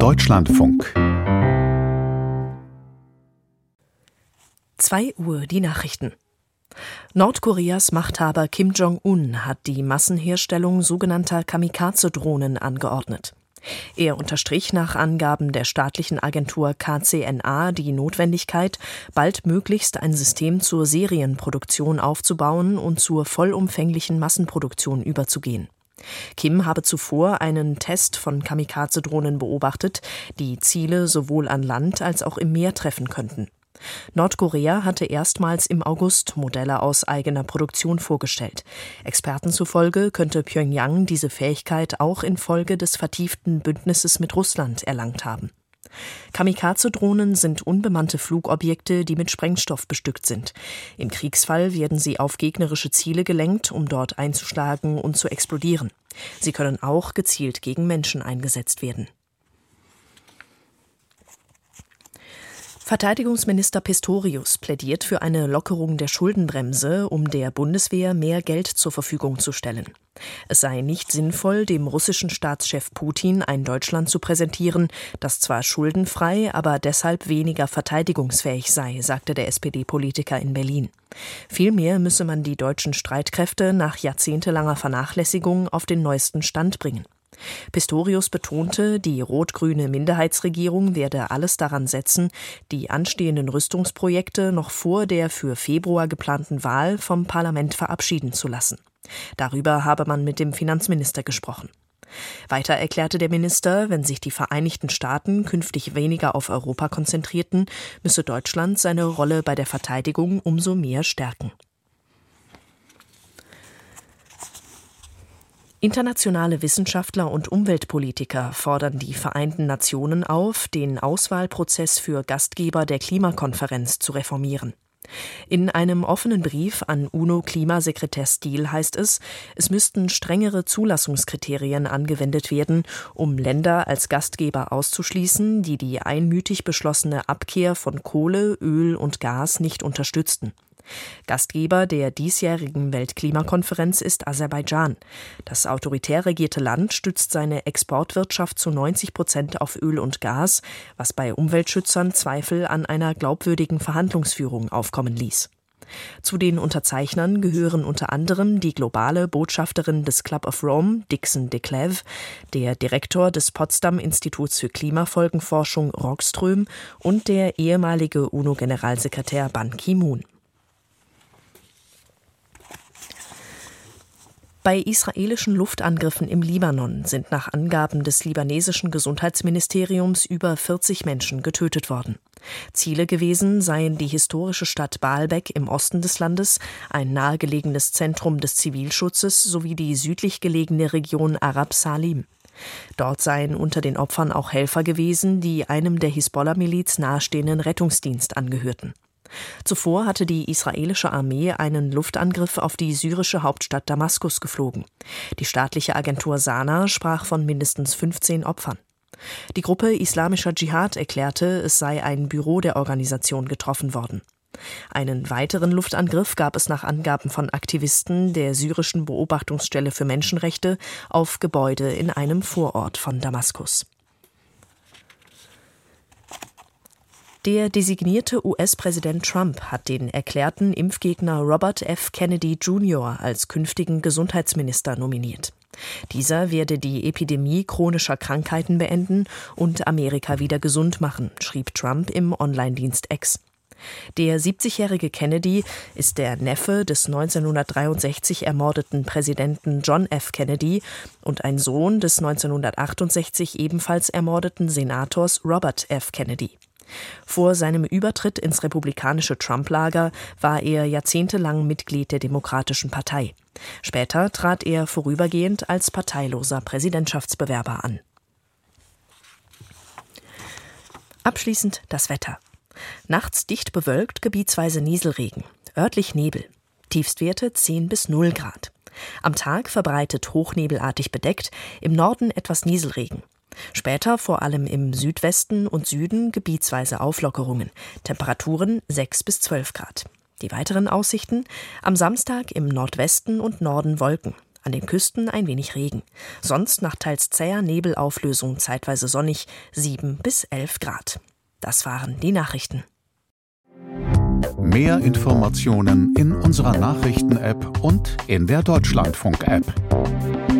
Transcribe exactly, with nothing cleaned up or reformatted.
Deutschlandfunk. zwei Uhr die Nachrichten. Nordkoreas Machthaber Kim Jong-un hat die Massenherstellung sogenannter Kamikaze-Drohnen angeordnet. Er unterstrich nach Angaben der staatlichen Agentur K C N A die Notwendigkeit, baldmöglichst ein System zur Serienproduktion aufzubauen und zur vollumfänglichen Massenproduktion überzugehen. Kim habe zuvor einen Test von Kamikaze-Drohnen beobachtet, die Ziele sowohl an Land als auch im Meer treffen könnten. Nordkorea hatte erstmals im August Modelle aus eigener Produktion vorgestellt. Experten zufolge könnte Pjöngjang diese Fähigkeit auch infolge des vertieften Bündnisses mit Russland erlangt haben. Kamikaze-Drohnen sind unbemannte Flugobjekte, die mit Sprengstoff bestückt sind. Im Kriegsfall werden sie auf gegnerische Ziele gelenkt, um dort einzuschlagen und zu explodieren. Sie können auch gezielt gegen Menschen eingesetzt werden. Verteidigungsminister Pistorius plädiert für eine Lockerung der Schuldenbremse, um der Bundeswehr mehr Geld zur Verfügung zu stellen. Es sei nicht sinnvoll, dem russischen Staatschef Putin ein Deutschland zu präsentieren, das zwar schuldenfrei, aber deshalb weniger verteidigungsfähig sei, sagte der S P D-Politiker in Berlin. Vielmehr müsse man die deutschen Streitkräfte nach jahrzehntelanger Vernachlässigung auf den neuesten Stand bringen. Pistorius betonte, die rot-grüne Minderheitsregierung werde alles daran setzen, die anstehenden Rüstungsprojekte noch vor der für Februar geplanten Wahl vom Parlament verabschieden zu lassen. Darüber habe man mit dem Finanzminister gesprochen. Weiter erklärte der Minister, wenn sich die Vereinigten Staaten künftig weniger auf Europa konzentrierten, müsse Deutschland seine Rolle bei der Verteidigung umso mehr stärken. Internationale Wissenschaftler und Umweltpolitiker fordern die Vereinten Nationen auf, den Auswahlprozess für Gastgeber der Klimakonferenz zu reformieren. In einem offenen Brief an UNO-Klimasekretär Steele heißt es, es müssten strengere Zulassungskriterien angewendet werden, um Länder als Gastgeber auszuschließen, die die einmütig beschlossene Abkehr von Kohle, Öl und Gas nicht unterstützten. Gastgeber der diesjährigen Weltklimakonferenz ist Aserbaidschan. Das autoritär regierte Land stützt seine Exportwirtschaft zu neunzig Prozent auf Öl und Gas, was bei Umweltschützern Zweifel an einer glaubwürdigen Verhandlungsführung aufkommen ließ. Zu den Unterzeichnern gehören unter anderem die globale Botschafterin des Club of Rome, Dixon de Clèves, der Direktor des Potsdam-Instituts für Klimafolgenforschung, Rockström, und der ehemalige UNO-Generalsekretär Ban Ki-moon. Bei israelischen Luftangriffen im Libanon sind nach Angaben des libanesischen Gesundheitsministeriums über vierzig Menschen getötet worden. Ziele gewesen seien die historische Stadt Baalbek im Osten des Landes, ein nahegelegenes Zentrum des Zivilschutzes sowie die südlich gelegene Region Arab Salim. Dort seien unter den Opfern auch Helfer gewesen, die einem der Hisbollah-Miliz nahestehenden Rettungsdienst angehörten. Zuvor hatte die israelische Armee einen Luftangriff auf die syrische Hauptstadt Damaskus geflogen. Die staatliche Agentur Sana sprach von mindestens fünfzehn Opfern. Die Gruppe Islamischer Dschihad erklärte, es sei ein Büro der Organisation getroffen worden. Einen weiteren Luftangriff gab es nach Angaben von Aktivisten der syrischen Beobachtungsstelle für Menschenrechte auf Gebäude in einem Vorort von Damaskus. Der designierte U S-Präsident Trump hat den erklärten Impfgegner Robert F. Kennedy Junior als künftigen Gesundheitsminister nominiert. Dieser werde die Epidemie chronischer Krankheiten beenden und Amerika wieder gesund machen, schrieb Trump im Online-Dienst X. Der siebzigjährige Kennedy ist der Neffe des neunzehnhundertdreiundsechzig ermordeten Präsidenten John F. Kennedy und ein Sohn des neunzehnhundertachtundsechzig ebenfalls ermordeten Senators Robert F. Kennedy. Vor seinem Übertritt ins republikanische Trump-Lager war er jahrzehntelang Mitglied der Demokratischen Partei. Später trat er vorübergehend als parteiloser Präsidentschaftsbewerber an. Abschließend das Wetter. Nachts dicht bewölkt, gebietsweise Nieselregen. Örtlich Nebel. Tiefstwerte zehn bis null Grad. Am Tag verbreitet hochnebelartig bedeckt, im Norden etwas Nieselregen. Später vor allem im Südwesten und Süden gebietsweise Auflockerungen. Temperaturen sechs bis zwölf Grad. Die weiteren Aussichten: am Samstag im Nordwesten und Norden Wolken. An den Küsten ein wenig Regen. Sonst nach teils zäher Nebelauflösung zeitweise sonnig, sieben bis elf Grad. Das waren die Nachrichten. Mehr Informationen in unserer Nachrichten-App und in der Deutschlandfunk-App.